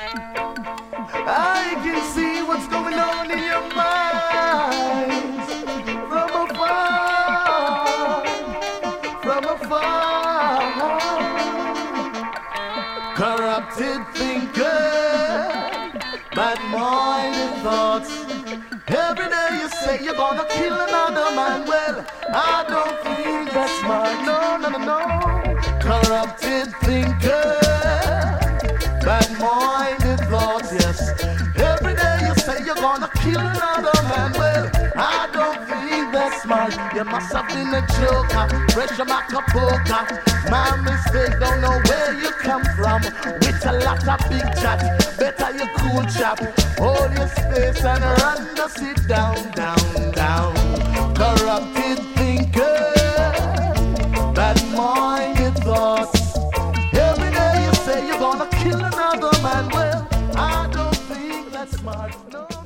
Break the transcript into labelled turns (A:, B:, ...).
A: I can see what's going on in your minds from afar, from afar. Corrupted thinker, bad-minded thoughts. Every day you say you're gonna kill another man. Well, I don't think that's smart. No, no, no, no. Corrupted thinker, bad-minded thoughts, yes. Every day you say you're gonna kill another man. Well, I don't think that's smart. You must have been a joker, pressure back a poker. My mistake, don't know where you come from. With a lot of big chat, better you cool chap. Hold your space and run to sit down, down, down. Corrupted thinker, bad-minded thoughts. Every day you say you're gonna kill another man. Well, I don't think that's smart. No.